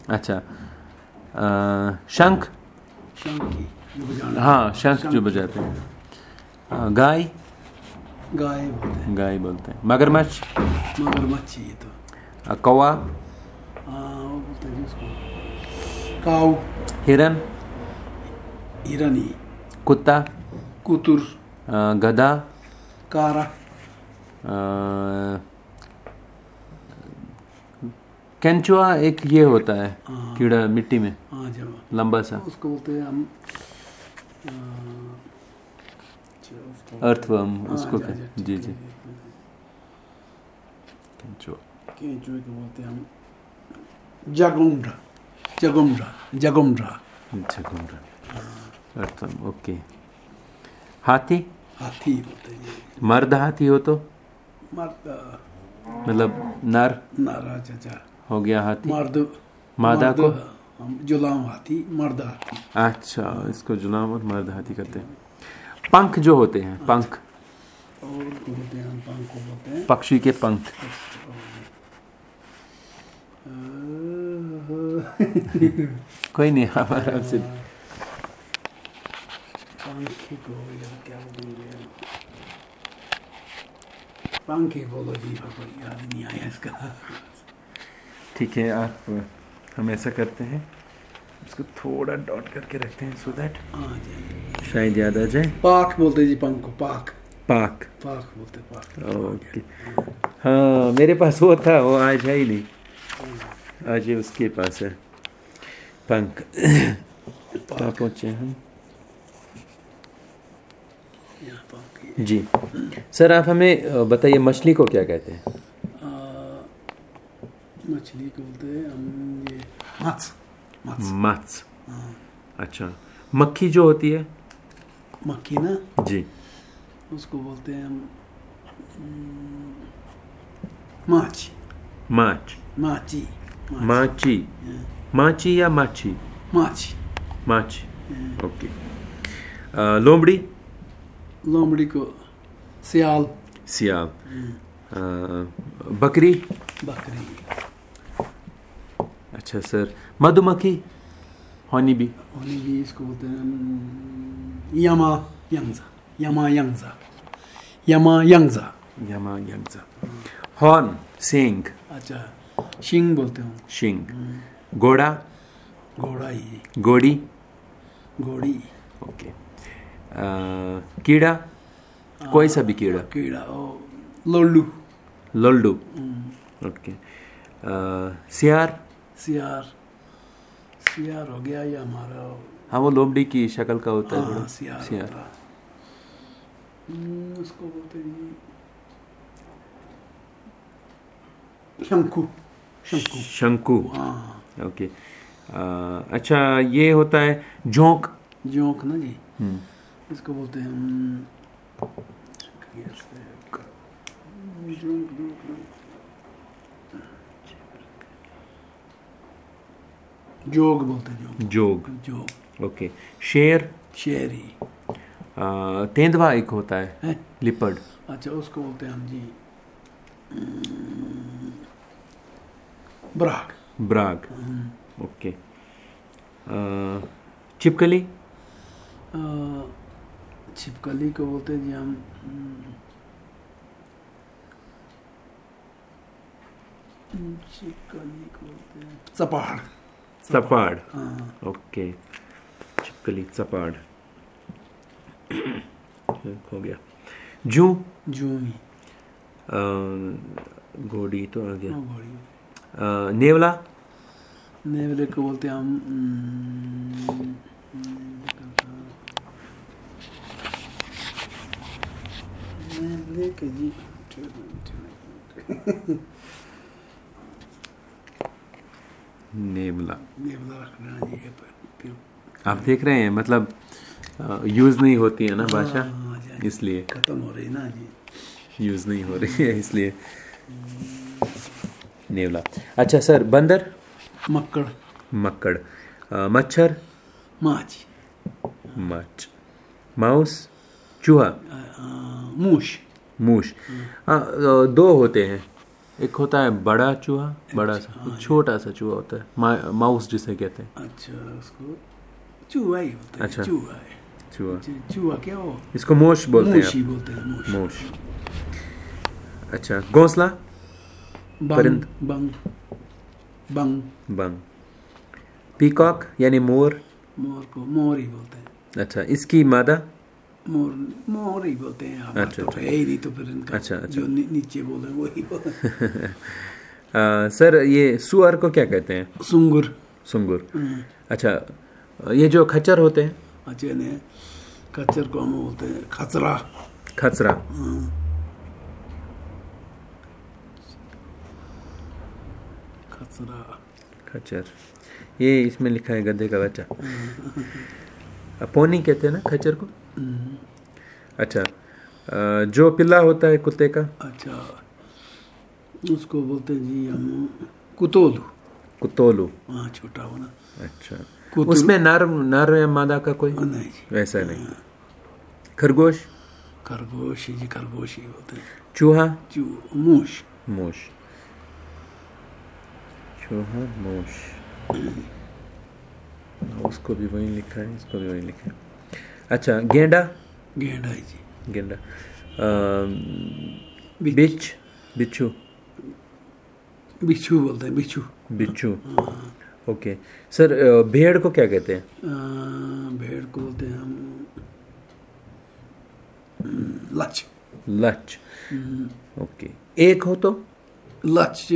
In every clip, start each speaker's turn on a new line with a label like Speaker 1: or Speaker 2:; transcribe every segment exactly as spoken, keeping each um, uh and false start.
Speaker 1: अच्छा। अ, शंख।
Speaker 2: शंख,
Speaker 1: हाँ, शंख जो बजाते हैं। अ, गाय।
Speaker 2: गाय बोलते हैं।
Speaker 1: गाय बोलते हैं। मगरमच्छ।
Speaker 2: मगरमच्छ ये तो।
Speaker 1: अ, कौवा।
Speaker 2: हाँ वो बोलते हैं उसको काऊ।
Speaker 1: हिरन।
Speaker 2: हिरनी।
Speaker 1: कुत्ता।
Speaker 2: कुतुर।
Speaker 1: अ, गधा।
Speaker 2: कारा।
Speaker 1: अ, केंचुआ एक ये होता है कीड़ा मिट्टी में,
Speaker 2: हाँ जब
Speaker 1: लंबा सा,
Speaker 2: उसको बोलते हैं हम
Speaker 1: अर्थवर्म उसको
Speaker 2: हाँ,
Speaker 1: कहते। जी जी, केंचुआ।
Speaker 2: केंचुए को बोलते हैं हम जगुंडा। जगुंडा जगुंडा
Speaker 1: जगुंडा, अर्थवर्म। ओके। हाथी।
Speaker 2: हाथी बोलते हैं ये।
Speaker 1: मर्द हाथी हो तो
Speaker 2: मर्द
Speaker 1: मतलब नर
Speaker 2: नारा चाचा
Speaker 1: हो गया हाथी।
Speaker 2: मर्द
Speaker 1: मादा
Speaker 2: मर्द,
Speaker 1: को
Speaker 2: हम जुलाम हाथी, मर्द हाथी।
Speaker 1: अच्छा, इसको जुलाम और मर्द हाथी करते हैं। पंख जो होते हैं, पंख
Speaker 2: और को बोलते हैं हम पंख को बोलते हैं
Speaker 1: पक्षी के पंख। कोई नहीं, हमारा से
Speaker 2: पंख को यार क्या बोलेंगे, पंख ही बोलो जी, कोई याद नहीं आया इसका।
Speaker 1: ठीक है, आप हम ऐसा करते हैं, इसको थोड़ा डॉट करके रखते हैं सो दैट
Speaker 2: हाँ जी,
Speaker 1: शायद याद आ जाए।
Speaker 2: पाक बोलते हैं जी पंख को, पाक
Speaker 1: पाक।
Speaker 2: पाक बोलते हैं, पाक।
Speaker 1: ओके। हाँ, मेरे पास वो था, वो आज है ही नहीं, आज ये उसके पास है पंख। कहाँ पहुँचे हम?
Speaker 2: यहाँ पंख।
Speaker 1: जी सर, आप हमें बताइए मछली को क्या कहते हैं?
Speaker 2: मछली को बोलते हैं हम ये माछ।
Speaker 1: माछ। अच्छा। मक्खी जो होती है?
Speaker 2: मक्खी ना
Speaker 1: जी,
Speaker 2: उसको बोलते हैं हम माछ।
Speaker 1: माछ।
Speaker 2: माची।
Speaker 1: माची। माची या माछी?
Speaker 2: माछ।
Speaker 1: माछ। ओके। अ, लोमड़ी?
Speaker 2: लोमड़ी को सियाल।
Speaker 1: सियाल। अ, बकरी?
Speaker 2: बकरी।
Speaker 1: अच्छा सर, मधुमक्खी? Honey bee?
Speaker 2: हनी बी इसको बोलते हैं यमा यंगजा। यमा यंगजा। यमा यंगजा।
Speaker 1: यमा यंगजा। हॉर्न? सींग?
Speaker 2: अच्छा, शिंग बोलते हैं।
Speaker 1: शिंग। घोड़ा?
Speaker 2: घोड़ा ही।
Speaker 1: घोड़ी?
Speaker 2: घोड़ी।
Speaker 1: ओके। अ, कीड़ा? कोई सा भी कीड़ा?
Speaker 2: कीड़ा ओ लोल्लू।
Speaker 1: लोल्लू। ओके। अ, सियार?
Speaker 2: सियार। सियार हो गया ये हमारा।
Speaker 1: हाँ, वो लोमड़ी की शक्ल का होता है
Speaker 2: हाँ,
Speaker 1: थोड़ा।
Speaker 2: सियार,
Speaker 1: सियार।
Speaker 2: होता है। उसको बोलते हैं शंकु। शंकु।
Speaker 1: शंकु।
Speaker 2: हाँ।
Speaker 1: ओके। अ, अच्छा, ये होता है जोंक?
Speaker 2: जोंक ना जी,
Speaker 1: हम्म,
Speaker 2: इसको बोलते हैं हम जोंक। जोग बोलते हैं।
Speaker 1: जोग।
Speaker 2: जोग।
Speaker 1: ओके। शेर?
Speaker 2: शेरी।
Speaker 1: अ, तेंदुआ एक होता है,
Speaker 2: है?
Speaker 1: लिपर्ड।
Speaker 2: अच्छा, उसको बोलते हैं हम जी ब्राग।
Speaker 1: ब्राग। ओके। अ, छिपकली?
Speaker 2: अ, छिपकली को बोलते हैं जी हम छिपकली को बोलते हैं चपाड़।
Speaker 1: चपाड़।
Speaker 2: हाँ।
Speaker 1: ओके, छिपकली, चपाड़ हो गया। जू?
Speaker 2: जू ही।
Speaker 1: अ, घोड़ी तो आ गया।
Speaker 2: घोड़ी।
Speaker 1: अ, नेवला?
Speaker 2: नेवले को बोलते हैं हम नेवले के जी
Speaker 1: नेवला।
Speaker 2: नेवला रखना जी है, फिर
Speaker 1: आप देख रहे हैं, मतलब यूज़ नहीं होती है ना भाषा,
Speaker 2: हाँ,
Speaker 1: इसलिए
Speaker 2: खत्म हो रही ना जी,
Speaker 1: यूज़ नहीं हो रही है, इसलिए नेवला। अच्छा सर, बंदर?
Speaker 2: मक्कड़।
Speaker 1: मक्कड़। अ, मच्छर?
Speaker 2: माछ।
Speaker 1: माछ। माउस? चूहा?
Speaker 2: मूश।
Speaker 1: मूश। हाँ, दो होते हैं, एक होता है बड़ा चूहा, बड़ा सा,
Speaker 2: हाँ,
Speaker 1: छोटा सा चूहा होता है, मा, माउस जिसे कहते हैं।
Speaker 2: अच्छा, उसको चूहा ही होता है।
Speaker 1: अच्छा।
Speaker 2: चूहा है।
Speaker 1: चूहा,
Speaker 2: चूहा क्या हो,
Speaker 1: इसको मोश बोलते हैं
Speaker 2: मूश ही
Speaker 1: आप।
Speaker 2: बोलते हैं, मूश।
Speaker 1: मोश। अच्छा, घोंसला,
Speaker 2: बंग,
Speaker 1: परिंद,
Speaker 2: बंग, बंग।
Speaker 1: बंग। पीकॉक यानी मोर,
Speaker 2: मोर को मोर ही बोलते हैं।
Speaker 1: अच्छा, इसकी मादा,
Speaker 2: मोर, मोर ही बोलते हैं। हमारे
Speaker 1: अच्छा,
Speaker 2: तो
Speaker 1: अच्छा।
Speaker 2: है ही नहीं, तो फिर इनका
Speaker 1: अच्छा, अच्छा।
Speaker 2: जो नी, नीचे बोले वही बोले।
Speaker 1: आ, सर ये सुअर को क्या कहते हैं?
Speaker 2: सुंगुर।
Speaker 1: सुंगुर।
Speaker 2: हम्म।
Speaker 1: अच्छा, ये जो खच्चर होते हैं,
Speaker 2: अच्छे ने खच्चर को हम बोलते हैं खचरा।
Speaker 1: खचरा।
Speaker 2: खचरा,
Speaker 1: खच्चर, ये इसमें लिखा है गधे का बच्चा। पोनी कहते हैं ना खच्चर को। अच्छा, आ, जो पिल्ला होता है कुत्ते का,
Speaker 2: अच्छा, उसको बोलते हैं जी हम कुतोलू।
Speaker 1: कुतोलू।
Speaker 2: हाँ, छोटा होना।
Speaker 1: अच्छा,
Speaker 2: कुतुल-
Speaker 1: उसमें नर नर या मादा का कोई
Speaker 2: नहीं जी,
Speaker 1: वैसा नहीं। खरगोश,
Speaker 2: खरगोश जी, खरगोश ही बोलते हैं।
Speaker 1: चूहा,
Speaker 2: चू, मूश।
Speaker 1: मोश। चूहा, मोश। उसको भी वही लिखा है, इसको भी वही लिखा है। अच्छा, गेंडा,
Speaker 2: गेंडा ही जी।
Speaker 1: गेंडा।
Speaker 2: बिच-
Speaker 1: बिच, बिच्छू,
Speaker 2: बिच्छू बोलते हैं, बिच्छू।
Speaker 1: बिच्छू। ओके सर, अ, भेड़ को क्या कहते हैं?
Speaker 2: आ, भेड़ को बोलते हैं हम हम्म, लच।
Speaker 1: लच। ओके, एक हो तो,
Speaker 2: लच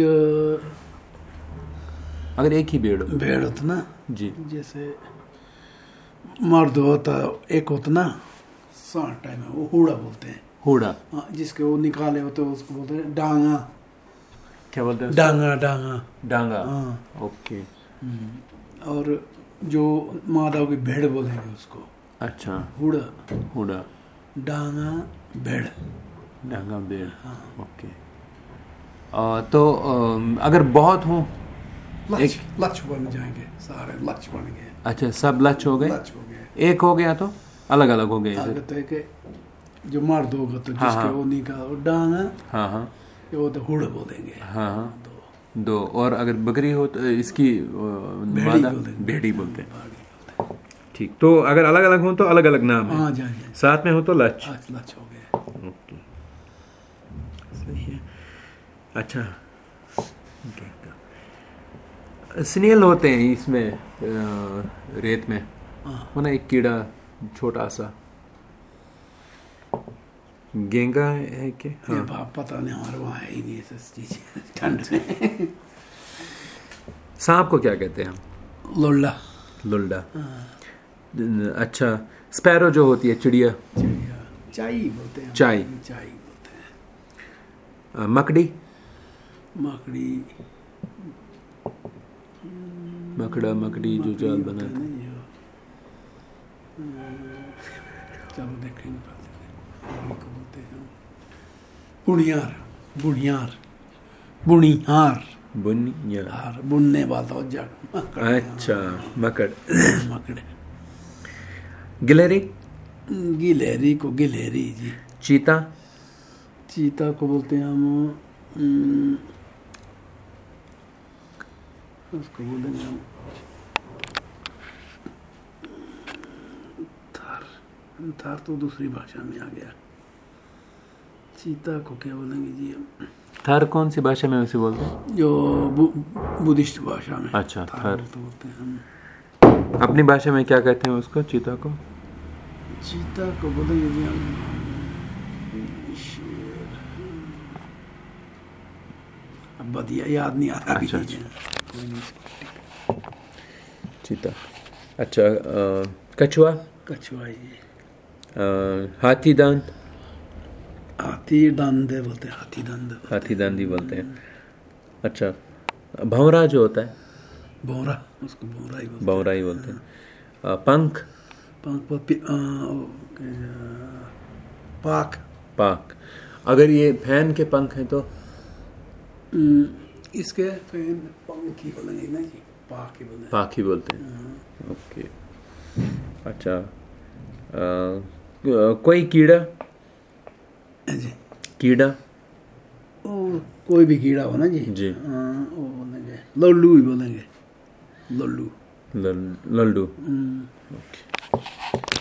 Speaker 1: अगर एक ही भेड़ हो।
Speaker 2: भेड़ होता ना,
Speaker 1: जी।
Speaker 2: जैसे मर्द होता एक होता ना, साठ टाइम है, वो हुड़ा बोलते हैं।
Speaker 1: हुड़ा,
Speaker 2: हाँ, जिसके वो निकाले होते हैं उसको बोलते हैं डांगा।
Speaker 1: क्या बोलते हैं?
Speaker 2: डांगा, डांगा।
Speaker 1: डांगा।
Speaker 2: हाँ।
Speaker 1: ओके।
Speaker 2: और जो मादा होगी भेड़ बोलेंगे उसको।
Speaker 1: अच्छा,
Speaker 2: हुड़ा,
Speaker 1: हुड़ा,
Speaker 2: डांगा, भेड़।
Speaker 1: डांगा, भेड़। ओके। अ, तो अ, अगर बहुत हो,
Speaker 2: लच,
Speaker 1: एक-
Speaker 2: लच बन जाएंगे सारे, लच बन गए।
Speaker 1: अच्छा, सब लच हो गए।
Speaker 2: लच हो गए।
Speaker 1: एक हो गया तो अलग अलग हो गए
Speaker 2: आगे
Speaker 1: फिर।
Speaker 2: तो एक जो मर्द होगा तो
Speaker 1: हाँ,
Speaker 2: जिसके
Speaker 1: हाँ।
Speaker 2: वो निकाल वो डांगा,
Speaker 1: हाँ हाँ
Speaker 2: वो तो हुड़ बोलेंगे।
Speaker 1: हाँ हाँ,
Speaker 2: दो
Speaker 1: दो। और अगर बकरी हो तो इसकी अ,
Speaker 2: भेड़ी
Speaker 1: मादा
Speaker 2: बोलेंगे।
Speaker 1: भेड़ी बोलते हैं।
Speaker 2: बाड़ी बोलते हैं।
Speaker 1: ठीक, तो अगर अलग अलग हो तो अलग अलग नाम है,
Speaker 2: हाँ, जा जा
Speaker 1: साथ में हो तो लच।
Speaker 2: आज लच हो गए।
Speaker 1: ओके, सही है। अच्छा, स्नेल होते हैं इसमें, अ, रेत में
Speaker 2: हाँ,
Speaker 1: वो ना, एक कीड़ा छोटा सा, गेंगा है कि?
Speaker 2: ये
Speaker 1: हाँ।
Speaker 2: बाप पता नहीं, हमारे वहाँ है ही नहीं ये सब चीज ठंड में।
Speaker 1: सांप को क्या कहते हैं हम?
Speaker 2: लोल्ला।
Speaker 1: लुल्डा। अच्छा, स्पैरो जो होती है, चिड़िया,
Speaker 2: चिड़िया, चाई बोलते हैं।
Speaker 1: चाई।
Speaker 2: चाई बोलते हैं।
Speaker 1: अ, मकड़ी,
Speaker 2: मकड़ी,
Speaker 1: मकड़ा, मकड़ी जो
Speaker 2: मकड़ी
Speaker 1: जाल
Speaker 2: होता है
Speaker 1: बनाते हैं।
Speaker 2: ना जो, हम्म, चलो देखेंगे बाद में। मकड़ी को बोलते हैं बुनियार, बुनियार, बुनिहार।
Speaker 1: बुनिया।
Speaker 2: हार, बुनने वाला हो जा, मकड़।
Speaker 1: अच्छा, मकड़।
Speaker 2: मकड़।
Speaker 1: गिलहरी,
Speaker 2: गिलहरी को गिलहरी जी।
Speaker 1: चीता,
Speaker 2: चीता को बोलते हैं हम हम्म, उसको बोलेंगे हम थार। थार तो दूसरी भाषा में आ गया। चीता को क्या बोलेंगे जी हम?
Speaker 1: थार कौन सी भाषा में वैसे बोलते हैं?
Speaker 2: जो बु, बुद्धिस्ट भाषा में।
Speaker 1: अच्छा,
Speaker 2: थार
Speaker 1: थार।
Speaker 2: बोलते बोलते हैं हम।
Speaker 1: अपनी भाषा में क्या कहते हैं उसको, चीता को?
Speaker 2: चीता को बोलेंगे जी हम शेर। अब बढ़िया याद नहीं आ रहा।
Speaker 1: अच्छा,
Speaker 2: अभी।
Speaker 1: अच्छा।
Speaker 2: कोई नहीं।
Speaker 1: चीता। अच्छा, अ, कछुआ,
Speaker 2: कछुआ ये
Speaker 1: अ, हाथी दांत,
Speaker 2: हाथी दांदे बोलते हैं। हाथी दांदे बोलते
Speaker 1: हाथी दांदी बोलते हैं। अच्छा, भंवरा जो होता है,
Speaker 2: हैं। भौरा, उसको भौरा ही बोलते
Speaker 1: भंवरा ही बोलते हैं। अ, पंख,
Speaker 2: हैं। पंख पर पि- आ, ओ, क्या- पाक।
Speaker 1: पाक। अगर ये फैन के पंख हैं तो?
Speaker 2: हम्म, इसके फैन पंख ही बोलेंगे ना जी, पाक ही बोलेंगे।
Speaker 1: पाक ही बोलते हैं। ओके। अच्छा, अ, कोई कीड़ा,
Speaker 2: जी,
Speaker 1: कीड़ा,
Speaker 2: वो कोई भी कीड़ा हो ना जी
Speaker 1: जी
Speaker 2: हाँ वो बोलेंगे लल्लू ही बोलेंगे लल्लू
Speaker 1: लल- लल्डू
Speaker 2: हम्म।
Speaker 1: ओके